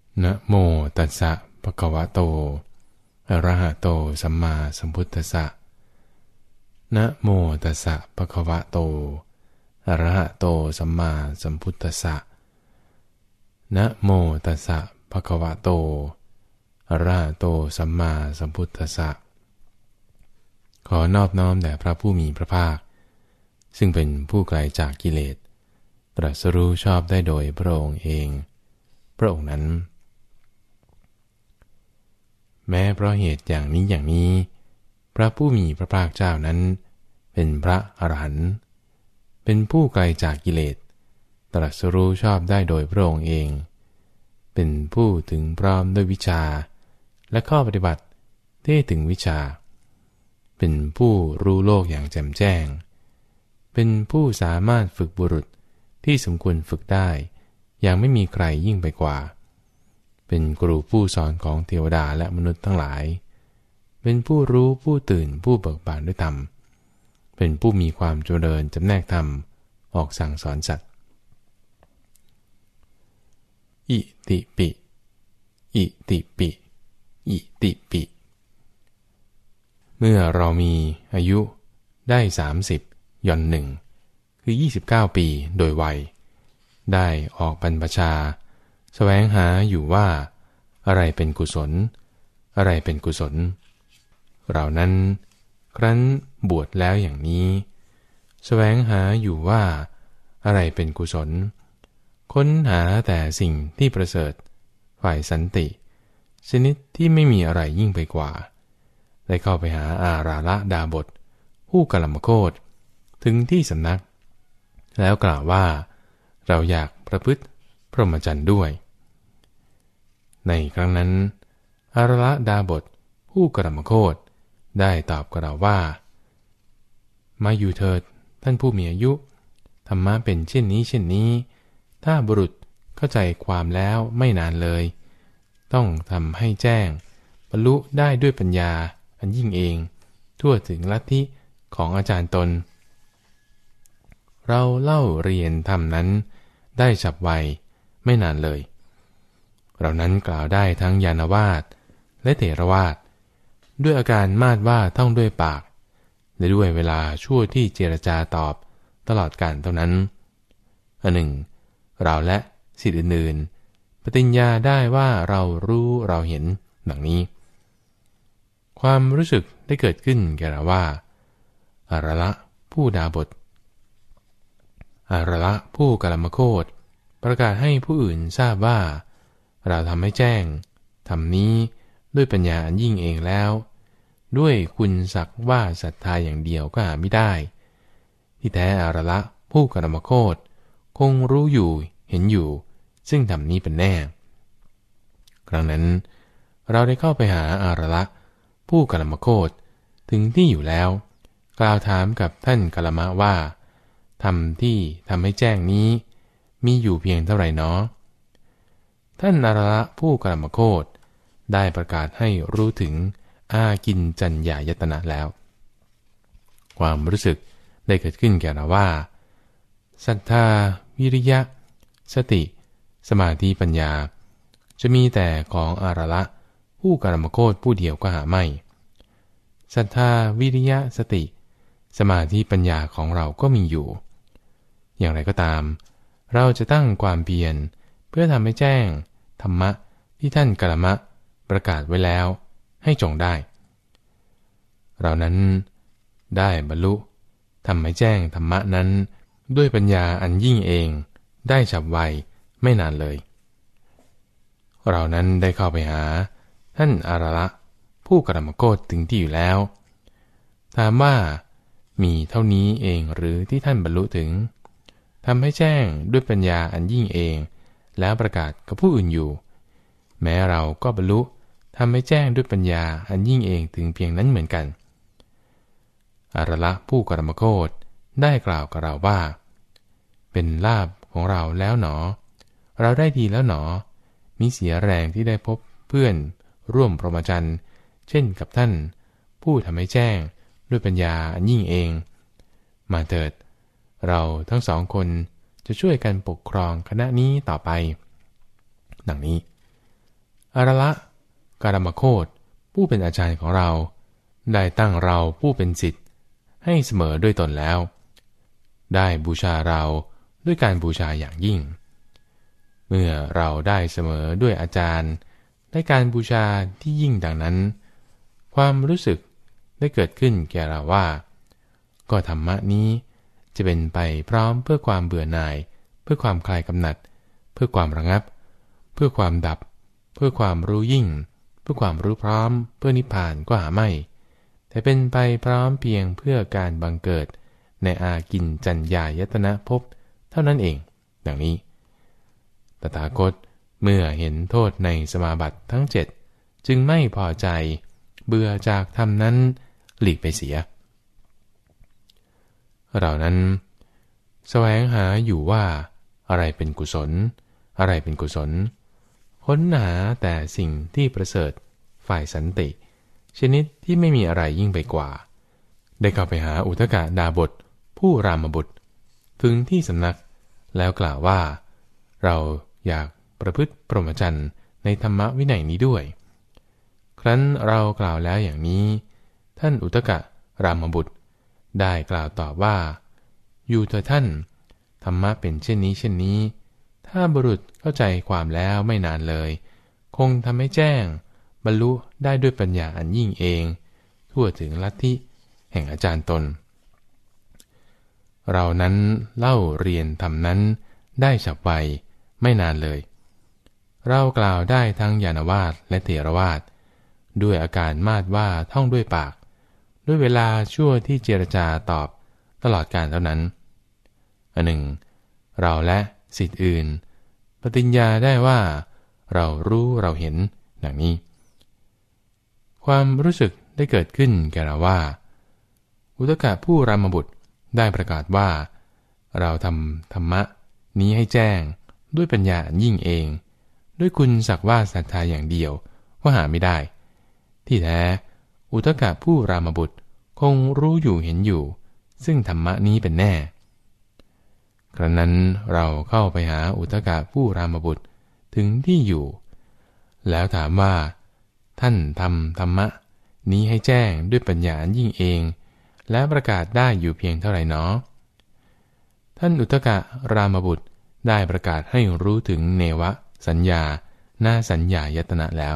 นะโมตัสสะภะคะวะโตอะระหะโตสัมมาสัมพุทธัสสะนะโมตัสสะภะคะวะโตอะระหะโตสัมมาสัมพุทธัสสะนะโมตัสสะภะคะวะโตอะระหะโตสัมมาสัมพุทธัสสะขอนอบน้อมแด่พระผู้มีพระภาคซึ่งเป็นผู้ไกลจากกิเลสตรัสรู้ชอบได้โดยพระองค์เองพระองค์นั้นแม้เพราะเหตุอย่างนี้พระผู้มีพระภาคเจ้านั้นเป็นพระอรหันต์เป็นผู้ไกลจากกิเลสตรัสรู้ชอบได้โดยพระองค์เองเป็นผู้ถึงพร้อมด้วยวิชาและข้อปฏิบัติที่ถึงวิชาเป็นผู้รู้โลกอย่างแจ่มแจ้งเป็นผู้สามารถฝึกบุรุษที่สมควรฝึกได้อย่างไม่มีใครยิ่งไปกว่าเป็นครูผู้สอนของเทวดาและมนุษย์ทั้งหลายเป็นผู้รู้ผู้ตื่นผู้เบิกบานด้วยธรรมเป็นผู้มีความเจริญจำแนกธรรมออกสั่งสอนสัตว์อิติปิอิติปิอิติปิเมื่อเรามีอายุได้30ย่อนหนึ่งคือ29ปีโดยวัยได้ออกบรรพชาแสวงหาอยู่ว่าอะไรเป็นกุศลอะไรเป็นกุศลเรานั้นครั้นบวชแล้วอย่างนี้แสวงหาอยู่ว่าอะไรเป็นกุศลค้นหาแต่สิ่งที่ประเสริฐฝ่ายสันติชนิดที่ไม่มีอะไรยิ่งไปกว่าได้เข้าไปหาอาราละดาบทผู้กัลมโคตถึงที่สำนักแล้วกล่าวว่าเราอยากประพฤติพรหมจรรย์ด้วยในครั้งนั้นอาราละดาบทผู้กัลมโคตได้ตอบกับเราว่ามาอยู่เถิดท่านผู้มีอายุธรรมะเป็นเช่นนี้ถ้าบุรุษเข้าใจความแล้วไม่นานเลยต้องทำให้แจ้งบรรลุได้ด้วยปัญญาอันยิ่งเองทั่วถึงลัทธิของอาจารย์ตนเราเล่าเรียนธรรมนั้นได้ฉับไวไม่นานเลยเรานั้นกล่าวได้ทั้งญาณวาทและเถรวาทด้วยอาการมาดว่าท่องด้วยปากและด้วยเวลาชั่วที่เจรจาตอบตลอดกาลเท่านั้นอันหนึ่งเราและศิษย์อื่นๆปฏิญญาได้ว่าเรารู้เราเห็นดังนี้ความรู้สึกได้เกิดขึ้นแก่เราว่าอาราละผู้ดาบทอาราละผู้กัลมโคตประกาศให้ผู้อื่นทราบว่าเราทำให้แจ้งทำนี้ด้วยปัญญาอันยิ่งเองแล้วด้วยคุณสักว่าศรัทธาอย่างเดียวก็หาไม่ได้ที่แท้อาราละผู้กัลมโคตคงรู้อยู่เห็นอยู่ซึ่งทำนี้เป็นแน่ครั้งนั้นเราได้เข้าไปหาอาราละผู้กัลมโคตถึงที่อยู่แล้วกล่าวถามกับท่านกัลมะว่าธรรมที่ทำให้แจ้งนี้มีอยู่เพียงเท่าไหร่น้อท่านอาราละผู้กัลมโคตได้ประกาศให้รู้ถึงอากินจัญญายตนะแล้วความรู้สึกได้เกิดขึ้นแก่เราว่าศรัทธาวิริยะสติสมาธิปัญญาจะมีแต่ของอาราละผู้กัลมโคตผู้เดียวก็หาไม่ศรัทธาวิริยะสติสมาธิปัญญาของเราก็มีอยู่อย่างไรก็ตามเราจะตั้งความเพียรเพื่อทำให้แจ้งธรรมะที่ท่านกัลมะประกาศไว้แล้วให้จงได้เรานั้นได้บรรลุทำให้แจ้งธรรมะนั้นด้วยปัญญาอันยิ่งเองได้ฉับไวไม่นานเลยเรานั้นได้เข้าไปหาท่านอาราละผู้กัลมโคตถึงที่อยู่แล้วถามว่ามีเท่านี้เองหรือที่ท่านบรรลุถึงทำให้แจ้งด้วยปัญญาอันยิ่งเองแล้วประกาศกับผู้อื่นอยู่แม้เราก็บรรลุทำให้แจ้งด้วยปัญญาอันยิ่งเองถึงเพียงนั้นเหมือนกันอาราละผู้กัลมโคตได้กล่าวกับเราว่าเป็นลาภของเราแล้วหนอเราได้ดีแล้วหนอมิเสียแรงที่ได้พบเพื่อนร่วมพรหมจรรย์เช่นกับท่านผู้ทำให้แจ้งด้วยปัญญาอันยิ่งเองมาเถิดเราทั้งสองคนจะช่วยกันปกครองคณะนี้ต่อไปดังนี้อรละการมโคตผู้เป็นอาจารย์ของเราได้ตั้งเราผู้เป็นศิษย์ให้เสมอด้วยตนแล้วได้บูชาเราด้วยการบูชาอย่างยิ่งเมื่อเราได้เสมอด้วยอาจารย์ได้การบูชาที่ยิ่งดังนั้นความรู้สึกได้เกิดขึ้นแก่เราว่าก็ธรรมะนี้จะเป็นไปพร้อมเพื่อความเบื่อหน่ายเพื่อความคลายกำหนัดเพื่อความระงับเพื่อความดับเพื่อความรู้ยิ่งเพื่อความรู้พร้อมเพื่อนิพพานก็หาไม่แต่เป็นไปพร้อมเพียงเพื่อการบังเกิดในอากินจัญญายตนะภพเท่านั้นเองดังนี้ตถาคตเมื่อเห็นโทษในสมาบัติทั้ง7จึงไม่พอใจเบื่อจากธรรมนั้นหลีกไปเสียเรานั้นแสวงหาอยู่ว่าอะไรเป็นกุศลอะไรเป็นกุศลค้นหาแต่สิ่งที่ประเสริฐฝ่ายสันติชนิดที่ไม่มีอะไรยิ่งไปกว่าได้เข้าไปหาอุทกดาบทผู้รามบุตรถึงที่สำนักแล้วกล่าวว่าเราอยากประพฤติพรหมจรรย์ในธรรมวินัยนี้ด้วยครั้นเรากล่าวแล้วอย่างนี้ท่านอุทกรามบุตรได้กล่าวตอบว่าอยู่เถิดท่านธรรมะเป็นเช่นนี้เช่นนี้ถ้าบุรุษเข้าใจความแล้วไม่นานเลยคงทำให้แจ้งบรรลุได้ด้วยปัญญาอันยิ่งเองทั่วถึงลัทธิแห่งอาจารย์ตนเรานั้นเล่าเรียนธรรมนั้นได้ฉับไวไม่นานเลยเรากล่าวได้ทั้งญาณวาสและเถรวาทด้วยอาการมาดว่าท่องด้วยปากด้วยเวลาชั่วที่เจรจาตอบตลอดการเท่านั้นอันหนึ่งเราและศิษย์อื่นปฏิญญาได้ว่าเรารู้เราเห็นดังนี้ความรู้สึกได้เกิดขึ้นแก่เราว่าอุทกะผู้รามบุตรได้ประกาศว่าเราทำธรรมะนี้ให้แจ้งด้วยปัญญายิ่งเองด้วยคุณสักว่าศรัทธาอย่างเดียวว่าหาไม่ได้ที่แท้อุทกะผู้รามบุตรคงรู้อยู่เห็นอยู่ซึ่งธรรมะนี้เป็นแน่ครั้นนั้นเราเข้าไปหาอุทกะผู้รามบุตรถึงที่อยู่แล้วถามว่าท่านทำธรรมะนี้ให้แจ้งด้วยปัญญายิ่งเองและประกาศได้อยู่เพียงเท่าไหร่หนอท่านอุทกะรามบุตรได้ประกาศให้รู้ถึงเนวสัญญานาสัญญายตนะแล้ว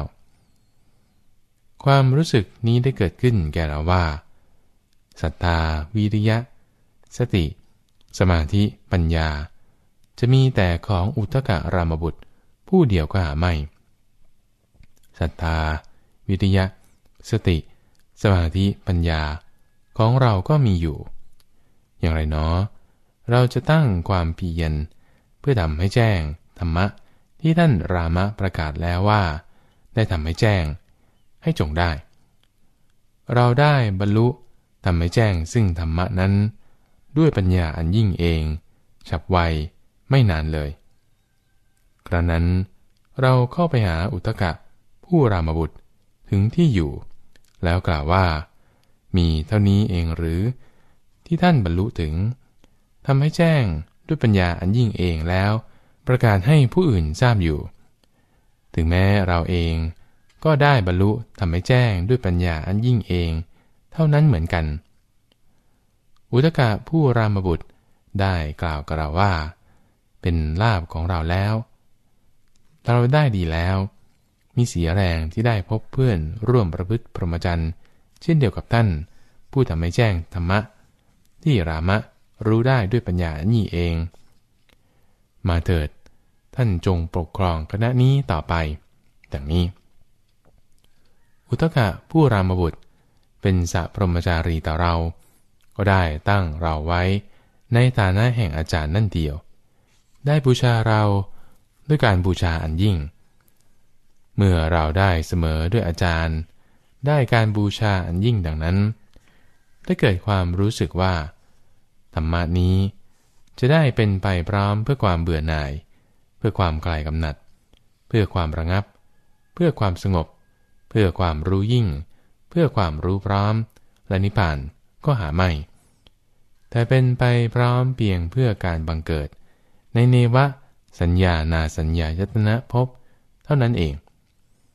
ความรู้สึกนี้ได้เกิดขึ้นแก่เราว่าศรัทธาวิริยะสติสมาธิปัญญาจะมีแต่ของอุทกะรามบุตรผู้เดียวก็หาไม่ศรัทธาวิริยะสติสมาธิปัญญาของเราก็มีอยู่อย่างไรเนาะเราจะตั้งความเพียรเพื่อทำให้แจ้งธรรมะที่ท่านรามะประกาศแล้วว่าได้ทำให้แจ้งให้จงได้เราได้บรรลุทำให้แจ้งซึ่งธรรมะนั้นด้วยปัญญาอันยิ่งเองฉับไวไม่นานเลยครั้งนั้นเราเข้าไปหาอุทกะผู้รามบุตรถึงที่อยู่แล้วกล่าวว่ามีเท่านี้เองหรือที่ท่านบรรลุถึงทำให้แจ้งด้วยปัญญาอันยิ่งเองแล้วประกาศให้ผู้อื่นทราบอยู่ถึงแม้เราเองก็ได้บรรลุทำให้แจ้งด้วยปัญญาอันยิ่งเองเท่านั้นเหมือนกันอุทกะผู้รามบุตรได้กล่าวกับเราว่าเป็นลาภของเราแล้วเราได้ดีแล้วมีเสียแรงที่ได้พบเพื่อนร่วมประพฤติพรหมจรรย์เช่นเดียวกับท่านผู้ทำให้แจ้งธรรมะที่รามะรู้ได้ด้วยปัญญาอันนี้เองมาเถิดท่านจงปกครองคณะนี้ต่อไปดังนี้อุทกะผู้รามบุตรเป็นสัพพรหมจารีต่อเราก็ได้ตั้งเราไว้ในฐานะแห่งอาจารย์นั่นเดียวได้บูชาเราด้วยการบูชาอันยิ่งเมื่อเราได้เสมอด้วยอาจารย์ได้การบูชาอันยิ่งดังนั้นได้เกิดความรู้สึกว่าธรรมะนี้จะได้เป็นไปพร้อมเพื่อความเบื่อหน่ายเพื่อความคลายกำหนัดเพื่อความระงับเพื่อความสงบเพื่อความรู้ยิ่งเพื่อความรู้พร้อมและนิพพานก็หาไม่แต่เป็นไปพร้อมเพียงเพื่อการบังเกิดในเนวสัญญานาสัญญายตนะภพเท่านั้นเอง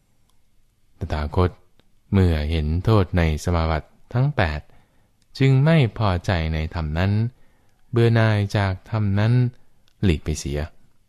ตถาคตเมื่อเห็นโทษในสมาบัติทั้ง8จึงไม่พอใจในธรรมนั้นเบื่อหน่ายจากธรรมนั้นหลีกไปเสีย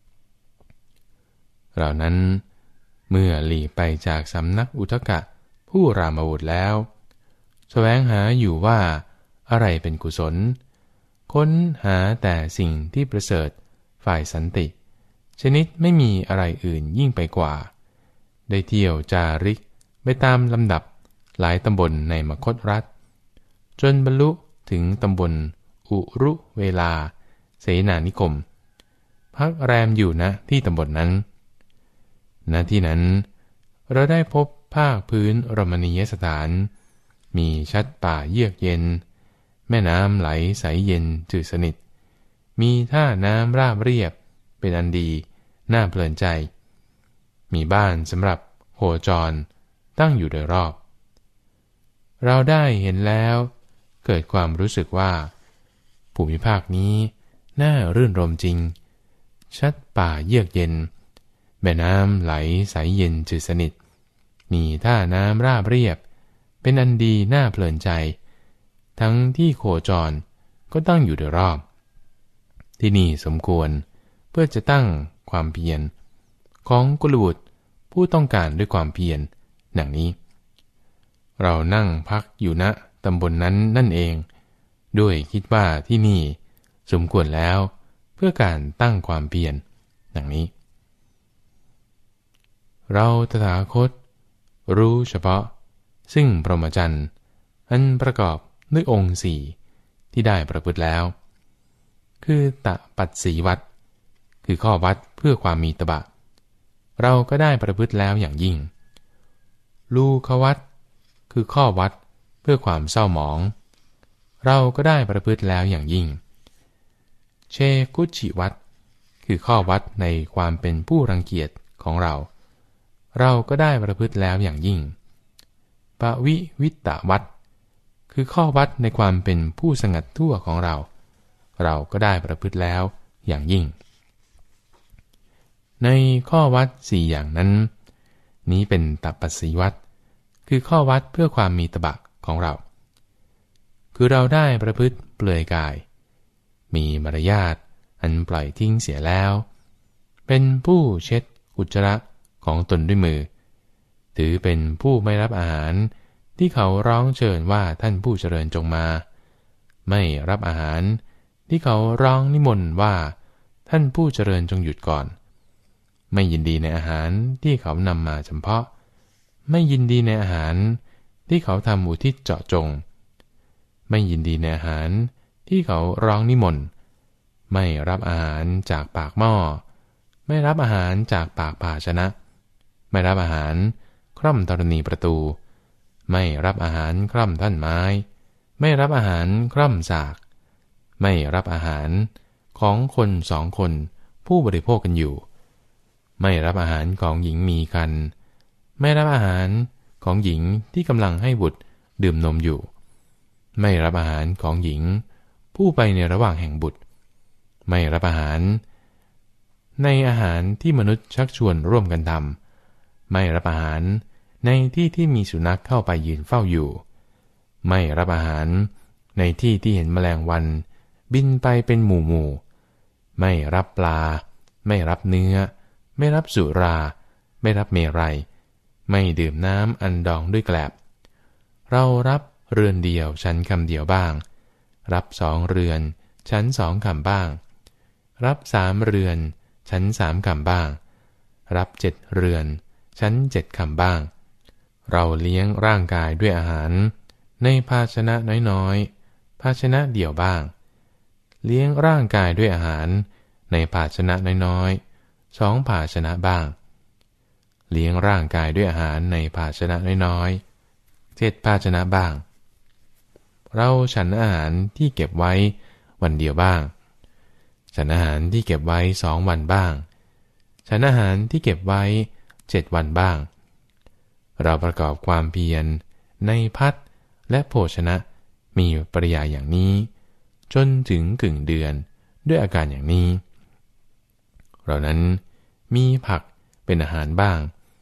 เหล่านั้นเมื่อหลีกไปจากสำนักอุทกะผู้รามบุตรแล้วแสวงหาอยู่ว่าอะไรเป็นกุศลค้นหาแต่สิ่งที่ประเสริฐฝ่ายสันติชนิดไม่มีอะไรอื่นยิ่งไปกว่าได้เที่ยวจาริกไปตามลำดับหลายตำบลในมคธรัฐจนบรรลุถึงตำบลอุรุเวลาเสนานิคมพักแรมอยู่ณที่ตำบลนั้นณที่นั้นเราได้พบภาคพื้นรมณียสถานมีชัดป่าเยือกเย็นแม่น้ำไหลใสเย็นจืดสนิทมีท่าน้ำราบเรียบเป็นอันดีน่าเพลินใจมีบ้านสำหรับโคจรตั้งอยู่โดยรอบเราได้เห็นแล้วเกิดความรู้สึกว่าภูมิภาคนี้น่ารื่นรมจริงชัดป่าเยือกเย็นแม่น้ำไหลใสเย็นจืดสนิทมีท่าน้ำราบเรียบเป็นอันดีน่าเพลินใจทั้งที่โคจรก็ตั้งอยู่โดยรอบที่นี่สมควรเพื่อจะตั้งความเพียรของกุลบุตรผู้ต้องการด้วยความเพียรดังนี้เรานั่งพักอยู่ณตำบลนั้นนั่นเองด้วยคิดว่าที่นี่สมควรแล้วเพื่อการตั้งความเพียรดังนี้เราตถาคตรู้เฉพาะซึ่งพรหมจรรย์อันประกอบด้วยองค์สี่ที่ได้ประพฤติแล้วคือตปัสสีวัดคือข้อวัดเพื่อความมีตบะเราก็ได้ประพฤติแล้วอย่างยิ่งลูควัดคือข้อวัดเพื่อความเศร้าหมองเราก็ได้ประพฤติแล้วอย่างยิ่งเชกุชิวัดคือข้อวัดในความเป็นผู้รังเกียจของเราก็ได้ประพฤติแล้วอย่างยิ่งปวิวิตตวัดคือข้อวัดในความเป็นผู้สงัดทั่วของเราก็ได้ประพฤติแล้วอย่างยิ่งในข้อวัด4อย่างนั้นนี้เป็นตปัสสีวัดคือข้อวัดเพื่อความมีตบะของเราคือเราได้ประพฤติเปลือยกายมีมารยาทอันปล่อยทิ้งเสียแล้วเป็นผู้เช็ดอุจจาระของตนด้วยมือถือเป็นผู้ไม่รับอาหารที่เขาร้องเชิญว่าท่านผู้เจริญจงมาไม่รับอาหารที่เขาร้องนิมนต์ว่าท่านผู้เจริญจงหยุดก่อนไม่ยินดีในอาหารที่เขานำมาเฉพาะไม่ยินดีในอาหารที่เขาทำอุทิศเจาะจงไม่ยินดีในอาหารที่เขาร้องนิมนต์ไม่รับอาหารจากปากหม้อไม่รับอาหารจากปากภาชนะไม่รับอาหารคร่ำธรณีประตูไม่รับอาหารคร่ำท่อนไม้ไม่รับอาหารคร่ำสากไม่รับอาหารของคน2 คนผู้บริโภคกันอยู่ไม่รับอาหารของหญิงมีครรภ์ไม่รับอาหารของหญิงที่กำลังให้บุตรดื่มนมอยู่ไม่รับอาหารของหญิงผู้ไปในระหว่างแห่งบุตรไม่รับอาหารในอาหารที่มนุษย์ชักชวนร่วมกันทำไม่รับอาหารในที่ที่มีสุนัขเข้าไปยืนเฝ้าอยู่ไม่รับอาหารในที่ที่เห็นแมลงวันบินไปเป็นหมู่ไม่รับปลาไม่รับเนื้อไม่รับสุราไม่รับเมรัยไม่ดื่มน้ำอันดองด้วยแกลบเรารับเรือนเดียวฉันคำเดียวบ้างรับ2 เรือนฉัน2 คำบ้างรับ3 เรือนฉัน3 คำบ้างรับ7 เรือนฉัน7 คำบ้างเราเลี้ยงร่างกายด้วยอาหารในภาชนะน้อยๆภาชนะเดียวบ้างเลี้ยงร่างกายด้วยอาหารในภาชนะน้อยๆ2 ภาชนะบ้างเลี้ยงร่างกายด้วยอาหารในภาชนะน้อยๆ7 ภาชนะบ้างเราฉันอาหารที่เก็บไว้วันเดียวบ้างฉันอาหารที่เก็บไว้2 วันบ้างฉันอาหารที่เก็บไว้7 วันบ้างเราประกอบความเพียรในภัตและโภชนะมีปริยายอย่างนี้จนถึงกึ่งเดือนด้วยอาการอย่างนี้เรานั้นมีผักเป็นอาหารบ้าง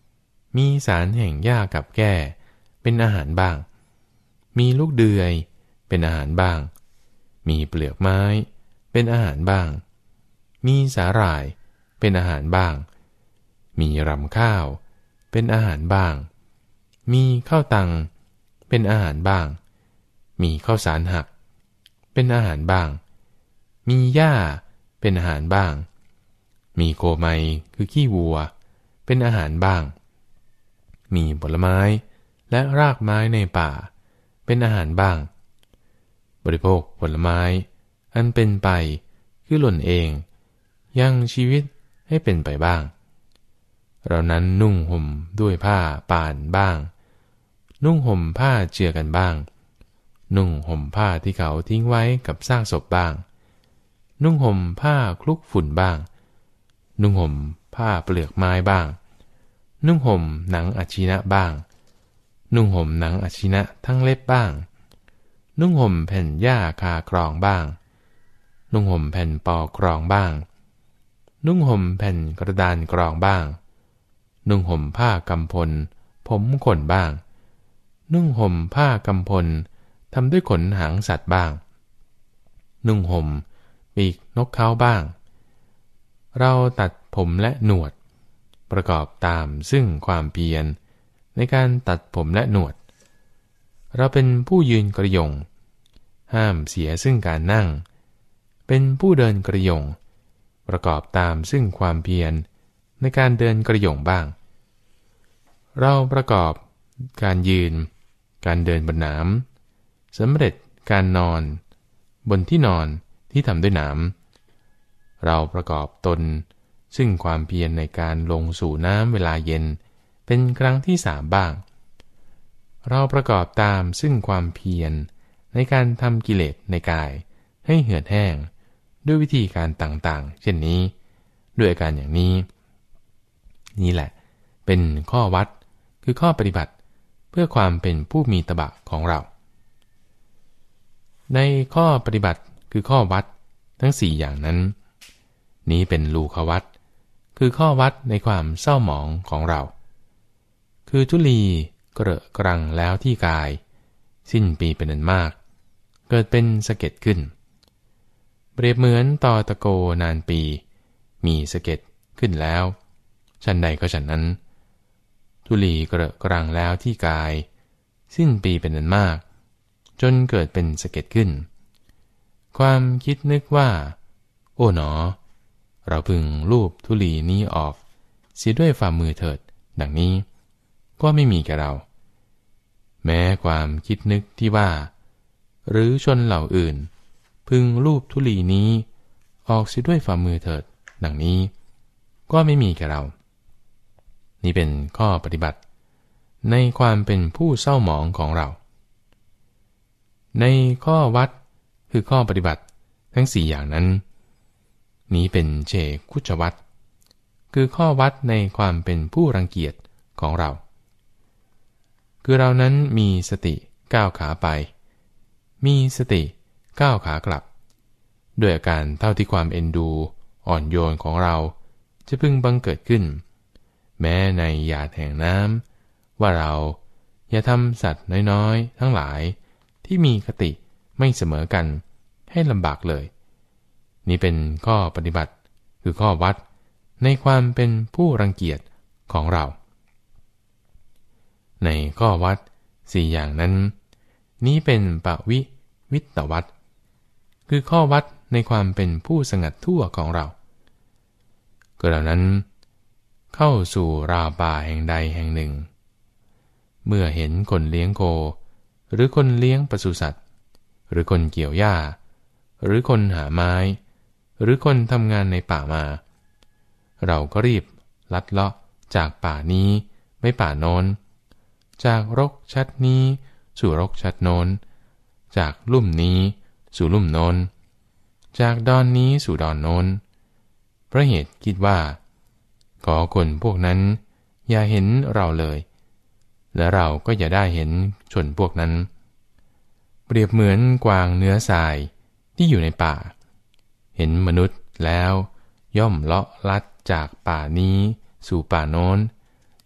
มีสารแห่งหญ้ากับแก้เป็นอาหารบ้างมีลูกเดือยเป็นอาหารบ้างมีเปลือกไม้เป็นอาหารบ้างมีสาหร่ายเป็นอาหารบ้างมีรำข้าวเป็นอาหารบ้างมีข้าวตังเป็นอาหารบ้างมีข้าวสารหักเป็นอาหารบ้างมีหญ้าเป็นอาหารบ้างมีโคไมคือขี้วัวเป็นอาหารบ้างมีผลไม้และรากไม้ในป่าเป็นอาหารบ้างบริโภคผลไม้อันเป็นไปคือหล่นเองยังชีวิตให้เป็นไปบ้างเรานั้นนุ่งห่มด้วยผ้าป่านบ้างนุ่งห่มผ้าเจือกันบ้างนุ่งห่มผ้าที่เขาทิ้งไว้กับซากศพบ้างนุ่งห่มผ้าคลุกฝุ่นบ้างนุ่งห่มผ้าเปลือกไม้บ้างนุ่งห่มหนังอาชินะบ้างนุ่งห่มหนังอาชินะทั้งเล็บบ้างนุ่งห่มแผ่นหญ้าคากรองบ้างนุ่งห่มแผ่นปอกรองบ้างนุ่งห่มแผ่นกระดานกรองบ้างนุ่งห่มผ้ากำพลผมขนบ้างนุ่งห่มผ้ากำพลทำด้วยขนหางสัตว์บ้างนุ่งห่มปีกนกเขาบ้างเราตัดผมและหนวดประกอบตามซึ่งความเพียรในการตัดผมและหนวดเราเป็นผู้ยืนกระยงห้ามเสียซึ่งการนั่งเป็นผู้เดินกระยงประกอบตามซึ่งความเพียรในการเดินกระยงบ้างเราประกอบการยืนการเดินบนหนามสำเร็จการนอนบนที่นอนที่ทำด้วยหนามเราประกอบตนซึ่งความเพียรในการลงสู่น้ำเวลาเย็นเป็นครั้งที่3บ้างเราประกอบตามซึ่งความเพียรในการทำกิเลสในกายให้เหือดแห้งด้วยวิธีการต่างๆเช่นนี้ด้วยอาการอย่างนี้นี่แหละเป็นข้อวัดคือข้อปฏิบัติเพื่อความเป็นผู้มีตบะของเราในข้อปฏิบัติคือข้อวัดทั้ง4อย่างนั้นนี้เป็นลูควัดคือข้อวัดในความเศร้าหมองของเราคือทุลีเกระกรังแล้วที่กายสิ้นปีเป็นอันมากเกิดเป็นสะเก็ดขึ้นเปรียบเหมือนตอตะโกนานปีมีสะเก็ดขึ้นแล้วฉันใดก็ฉันนั้นทุลีเกระกรังแล้วที่กายสิ้นปีเป็นอันมากจนเกิดเป็นสะเก็ดขึ้นความคิดนึกว่าโอ๋หนอเราพึงลูบทุลีนี้ออกเสียด้วยฝ่ามือเถิดดังนี้ก็ไม่มีแก่เราแม้ความคิดนึกที่ว่าหรือชนเหล่าอื่นพึงลูบทุลีนี้ออกเสียด้วยฝ่ามือเถิดดังนี้ก็ไม่มีแก่เรานี่เป็นข้อปฏิบัติในความเป็นผู้เศร้าหมองของเราในข้อวัดคือข้อปฏิบัติทั้ง4อย่างนั้นนี้เป็นเชคุชวัดคือข้อวัดในความเป็นผู้รังเกียจของเราคือเรานั้นมีสติก้าวขาไปมีสติก้าวขากลับด้วยอาการเท่าที่ความเอ็นดูอ่อนโยนของเราจะพึงบังเกิดขึ้นแม้ในหยาดแห่งน้ำว่าเราอย่าทำสัตว์น้อยๆทั้งหลายที่มีคติไม่เสมอกันให้ลำบากเลยนี่เป็นข้อปฏิบัติคือข้อวัดในความเป็นผู้รังเกียจของเราในข้อวัด4อย่างนั้นนี้เป็นปวิวิตตวัดคือข้อวัดในความเป็นผู้สงัดทั่วของเราก็เหล่านั้นเข้าสู่ราวป่าแห่งใดแห่งหนึ่งเมื่อเห็นคนเลี้ยงโคหรือคนเลี้ยงปศุสัตว์หรือคนเกี่ยวหญ้าหรือคนหาไม้หรือคนทำงานในป่ามาเราก็รีบลัดเลาะจากป่านี้ไปป่าโน้นจากรกชัดนี้สู่รกชัดโน้นจากลุ่มนี้สู่ลุ่มโน้นจากดอนนี้สู่ดอนโน้นเพราะเหตุคิดว่าขอคนพวกนั้นอย่าเห็นเราเลยและเราก็อย่าได้เห็นชนพวกนั้นเปรียบเหมือนกวางเนื้อทรายที่อยู่ในป่าเห็นมนุษย์แล้วย่อมเลาะลัดจากป่านี้สู่ป่าโน้น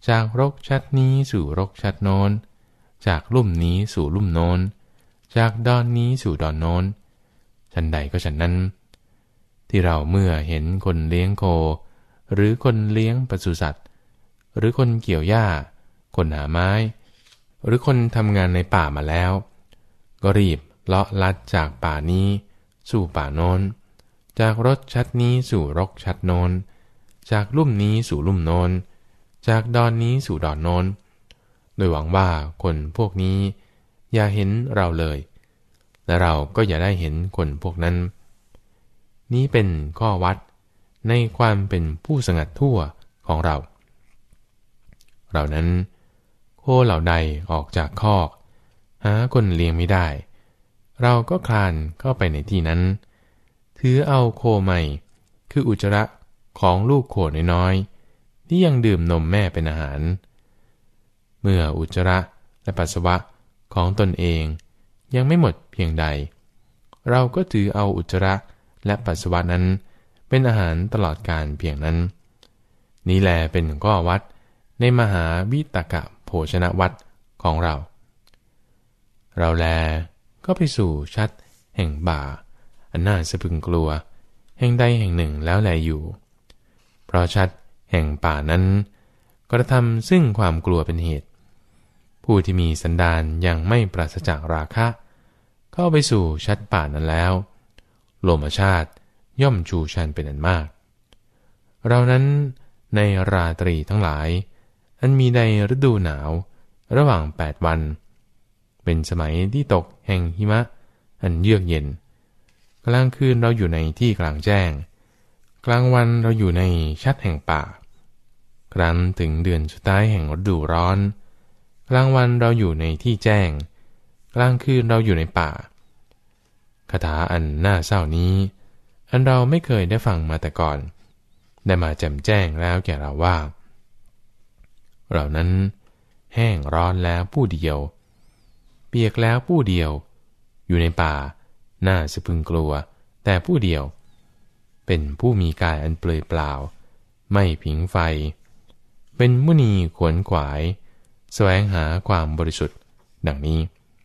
จากรกชัดนี้สู่รกชัดโน้นจากลุ่มนี้สู่ลุ่มโน้นจากดอนนี้สู่ดอนโน้นฉันใดก็ฉันนั้นที่เราเมื่อเห็นคนเลี้ยงโคหรือคนเลี้ยงปศุสัตว์หรือคนเกี่ยวหญ้าคนหาไม้หรือคนทำงานในป่ามาแล้วก็รีบเลาะลัดจากป่านี้สู่ป่าโน้นจากรกชัดนี้สู่รกชัดโน้นจากลุ่มนี้สู่ลุ่มโน้นจากดอนนี้สู่ดอนโน้นโดยหวังว่าคนพวกนี้อย่าเห็นเราเลยและเราก็อย่าได้เห็นคนพวกนั้นนี้เป็นข้อวัดในความเป็นผู้สงัดทั่วของเราเรานั้นโคเหล่าใดออกจากคอกหาคนเลี้ยงไม่ได้เราก็คลานเข้าไปในที่นั้นถือเอาโคใหม่คืออุจจาระของลูกโคน้อยๆที่ยังดื่มนมแม่เป็นอาหารเมื่ออุจจาระและปัสสาวะของตนเองยังไม่หมดเพียงใดเราก็ถือเอาอุจจาระและปัสสาวะนั้นเป็นอาหารตลอดกาลเพียงนั้นนี้แลเป็นข้อวัดในมหาวิตกโภชนวัดของเราแลก็ไปสู่ชัดแห่งบ่าอันน่าสะพรึงกลัวแห่งใดแห่งหนึ่งแล้วแลอยู่เพราะชัดแห่งป่านั้นกระทำซึ่งความกลัวเป็นเหตุผู้ที่มีสันดานยังไม่ปราศจากราคะเข้าไปสู่ชัดป่านั้นแล้วโลมชาติย่อมชูชันเป็นอันมากเรานั้นในราตรีทั้งหลายอันมีในฤดูหนาวระหว่าง8 วันเป็นสมัยที่ตกแห่งหิมะอันเยือกเย็นกลางคืนเราอยู่ในที่กลางแจ้งกลางวันเราอยู่ในชัดแห่งป่าครั้นถึงเดือนสุดท้ายแห่งฤดูร้อนกลางวันเราอยู่ในที่แจ้งกลางคืนเราอยู่ในป่าคาถาอันน่าเศร้านี้อันเราไม่เคยได้ฟังมาแต่ก่อนได้มาแจ่มแจ้งแล้วแก่เราว่าเรานั้นแห้งร้อนแล้วผู้เดียวเปียกแล้วผู้เดียวอยู่ในป่าน่าสะพรึงกลัวแต่ผู้เดียวเป็นผู้มีกายอันเปลือยเปล่าไม่ผิงไฟเป็นมุนีขวนขวายแสวงหาความบริสุทธิ์ดังนี้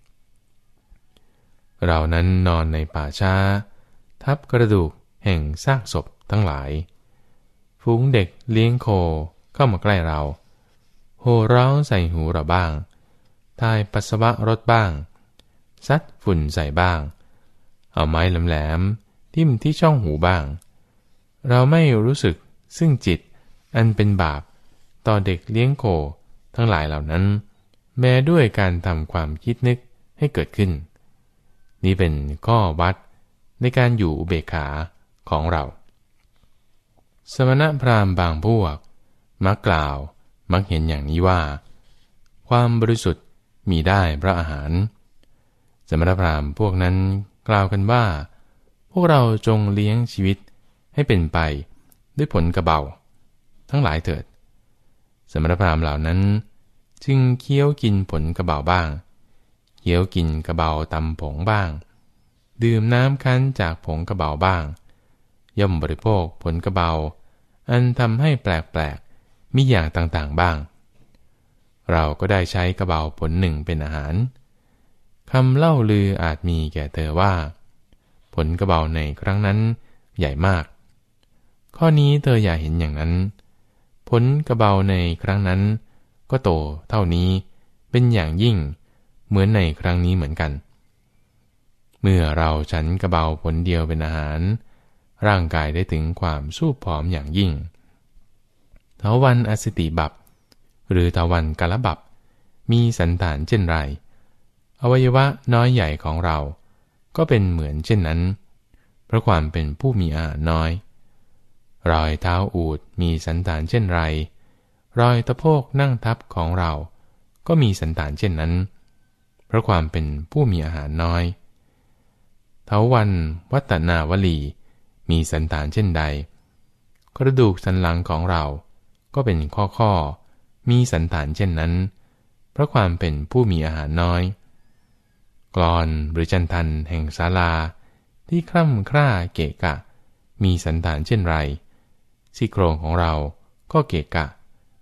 เรานั้นนอนในป่าช้าทับกระดูกแห่งซากศพทั้งหลายฝูงเด็กเลี้ยงโคเข้ามาใกล้เราโห่ร้องใส่หูเราบ้างทายปัสสาวะรดบ้างซัดฝุ่นใส่บ้างเอาไม้แหลมๆทิ่มที่ช่องหูบ้างเราไม่รู้สึกซึ่งจิตอันเป็นบาปต่อเด็กเลี้ยงโคทั้งหลายเหล่านั้นแม้ด้วยการทำความคิดนึกให้เกิดขึ้นนี่เป็นข้อวัดในการอยู่อุเบกขาของเราสมณพราหมณ์บางพวกมักกล่าวมักเห็นอย่างนี้ว่าความบริสุทธิ์มีได้เพราะอาหารสมณพราหมณ์พวกนั้นกล่าวกันว่าพวกเราจงเลี้ยงชีวิตให้เป็นไปด้วยผลกระเบาทั้งหลายเถิดสมณพราหมณ์เหล่านั้นจึงเคี้ยวกินผลกระเบาบ้างเคี้ยวกินกระเบาตำผงบ้างดื่มน้ำคั้นจากผงกระเบาบ้างย่อมบริโภคผลกระเบาอันทำให้แปลกๆมีอย่างต่างๆบ้างเราก็ได้ใช้กระเบาผลหนึ่งเป็นอาหารคำเล่าลืออาจมีแก่เธอว่าผลกระเบาในครั้งนั้นใหญ่มากข้อนี้เธออย่าเห็นอย่างนั้นผลกระเบาในครั้งนั้นก็โตเท่านี้เป็นอย่างยิ่งเหมือนในครั้งนี้เหมือนกันเมื่อเราฉันกระเบาผลเดียวเป็นอาหารร่างกายได้ถึงความสู้ผอมอย่างยิ่งเถาวัลย์อสิติบัพหรือเถาวัลย์กาลบัพมีสันฐานเช่นไรอวัยวะน้อยใหญ่ของเราก็เป็นเหมือนเช่นนั้นเพราะความเป็นผู้มีอาหารน้อยรอยเท้าอูฐมีสันฐานเช่นไรรอยตะโพกนั่งทับของเราก็มีสันฐานเช่นนั้นเพราะความเป็นผู้มีอาหารน้อยเถาวัลย์วัตนาวลีมีสันฐานเช่นใดกระดูกสันหลังของเราก็เป็นข้อมีสันฐานเช่นนั้นเพราะความเป็นผู้มีอาหารน้อยกลอนหรือจันทันแห่งศาลาที่คร่ำคร่าเกะกะมีสันฐานเช่นไรซี่โครงของเราก็เกะกะ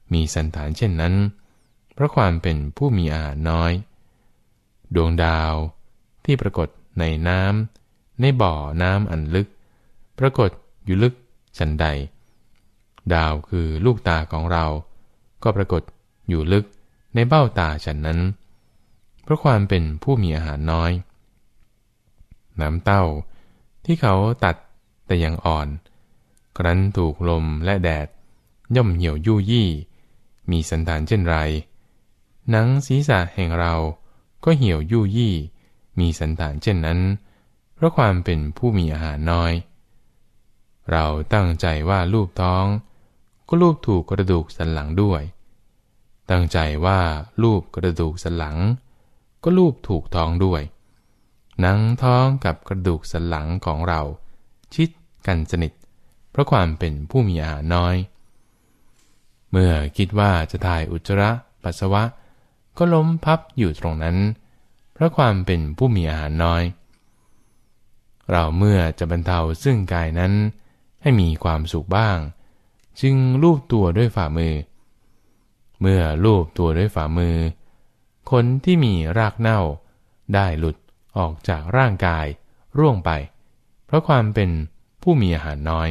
มีสันฐานเช่นนั้นเพราะความเป็นผู้มีอาหารน้อยดวงดาวที่ปรากฏในน้ำในบ่อน้ำอันลึกปรากฏอยู่ลึกฉันใดดาวคือลูกตาของเราก็ปรากฏอยู่ลึกในเบ้าตาฉันนั้นเพราะความเป็นผู้มีอาหารน้อยน้ำเต้าที่เขาตัดแต่ยังอ่อนครั้นถูกลมและแดดย่อมเหี่ยวยู่ยี่มีสันฐานเช่นไรหนังศีรษะแห่งเราก็เหี่ยวยู่ยี่มีสันฐานเช่นนั้นเพราะความเป็นผู้มีอาหารน้อยเราตั้งใจว่าลูบท้องก็ลูบถูกกระดูกสันหลังด้วยตั้งใจว่าลูบกระดูกสันหลังก็ลูบถูกท้องด้วยหนังท้องกับกระดูกสันหลังของเราชิดกันสนิทเพราะความเป็นผู้มีอาหารน้อยเมื่อคิดว่าจะถ่ายอุจจาระปัสสาวะก็ล้มพับอยู่ตรงนั้นเพราะความเป็นผู้มีอาหารน้อยเราเมื่อจะบรรเทาซึ่งกายนั้นให้มีความสุขบ้างจึงลูบตัวด้วยฝ่ามือเมื่อลูบตัวด้วยฝ่ามือขนที่มีรากเน่าได้หลุดออกจากร่างกายร่วงไปเพราะความเป็นผู้มีอาหารน้อย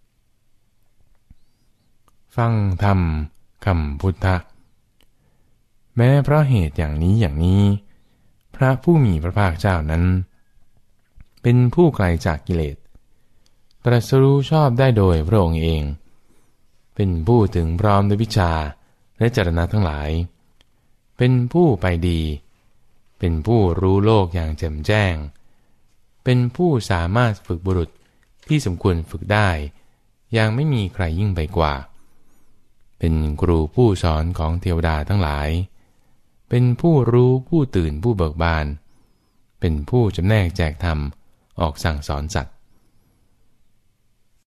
ฟังธรรมคำพุทธะแม้เพราะเหตุอย่างนี้พระผู้มีพระภาคเจ้านั้นเป็นผู้ไกลจากกิเลสตรัสรู้ชอบได้โดยพระองค์เองเป็นผู้ถึงพร้อมด้วยวิชาและจรณะทั้งหลายเป็นผู้ไปดีเป็นผู้รู้โลกอย่างแจ่มแจ้งเป็นผู้สามารถฝึกบุรุษที่สมควรฝึกได้อย่างไม่มีใครยิ่งไปกว่าเป็นครูผู้สอนของเทวดาทั้งหลายเป็นผู้รู้ผู้ตื่นผู้เบิกบานเป็นผู้จำแนกแจกธรรมออกสั่งสอนสัตว์